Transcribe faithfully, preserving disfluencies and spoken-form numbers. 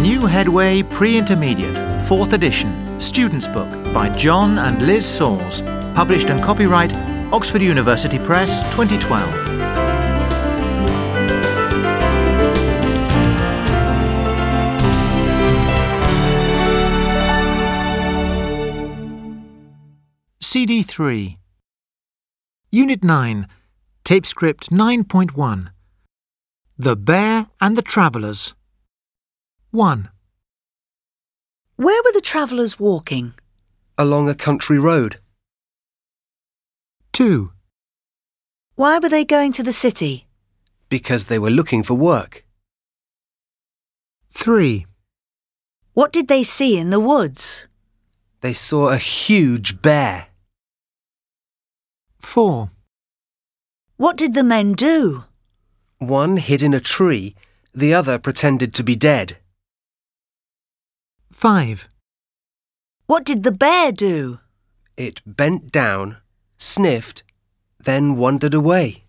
New Headway Pre-Intermediate, fourth edition, Students' Book by John and Liz Sauls, published and copyright Oxford University Press, twenty twelve. C D three. Unit nine, Tape Script nine point one. The Bear and the Travellers. one. Where were the travellers walking? Along a country road. two. Why were they going to the city? Because they were looking for work. three. What did they see in the woods? They saw a huge bear. four. What did the men do? One hid in a tree, the other pretended to be dead. five. What did the bear do? It bent down, sniffed, then wandered away.